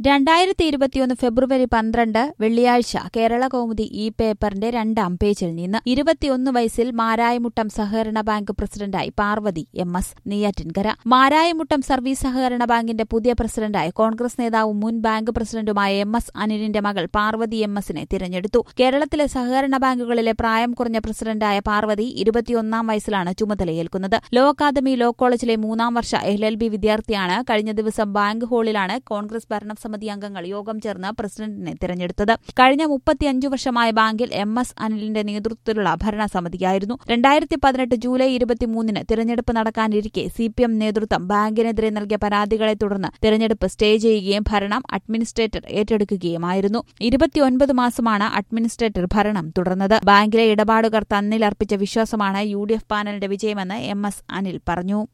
2021 ഫെബ്രുവരി 12 വെള്ളിയാഴ്ച കേരള കൗമുദി ഈ പേപ്പറിന്റെ 2-ാം പേജിൽ നിന്ന് 21 വയസ്സിൽ മാരായമുട്ടം സഹകരണ ബാങ്ക് പ്രസിഡന്റായി പാർവതി എം.എസ്. നെയ്യാറ്റിൻകര. മാരായമുട്ടം സർവീസ് സഹകരണ ബാങ്കിന്റെ പുതിയ പ്രസിഡന്റായി കോൺഗ്രസ് നേതാവും മുൻ ബാങ്ക് പ്രസിഡന്റുമായ എം.എസ്. അനിലിന്റെ മകൾ പാർവതി എം.എസിനെ തിരഞ്ഞെടുത്തു. കേരളത്തിലെ സഹകരണ ബാങ്കുകളിലെ പ്രായം കുറഞ്ഞ പ്രസിഡന്റായ പാർവതി 21-ാം വയസ്സിലാണ് ചുമതലയേൽക്കുന്നത്. ലോ അക്കാദമി ലോ കോളേജിലെ 3-ാം വർഷ LLB വിദ്യാർത്ഥിയാണ്. കഴിഞ്ഞ ദിവസം ബാങ്ക് ഹാളിലാണ് കോൺഗ്രസ് ഭരണസമിതി അംഗങ്ങൾ യോഗം ചേർന്ന് പ്രസിഡന്റിനെ തിരഞ്ഞെടുത്തത്. കഴിഞ്ഞ 35 വർഷമായ ബാങ്കിൽ എം.എസ്. അനിലിന്റെ നേതൃത്വത്തിലുള്ള ഭരണസമിതിയായിരുന്നു. 2018 ജൂലൈ 23-ന് തിരഞ്ഞെടുപ്പ് നടക്കാനിരിക്കെ CPM നേതൃത്വം ബാങ്കിനെതിരെ നൽകിയ പരാതികളെ തുടർന്ന് തിരഞ്ഞെടുപ്പ് സ്റ്റേ ചെയ്യുകയും ഭരണം അഡ്മിനിസ്ട്രേറ്റർ ഏറ്റെടുക്കുകയുമായിരുന്നു. 29 മാസമാണ് അഡ്മിനിസ്ട്രേറ്റർ ഭരണം തുടർന്നത്. ബാങ്കിലെ ഇടപാടുകാർ തന്നിൽ അർപ്പിച്ച വിശ്വാസമാണ് UDF പാനലിന്റെ വിജയമെന്ന് എം.എസ്. അനിൽ പറഞ്ഞു.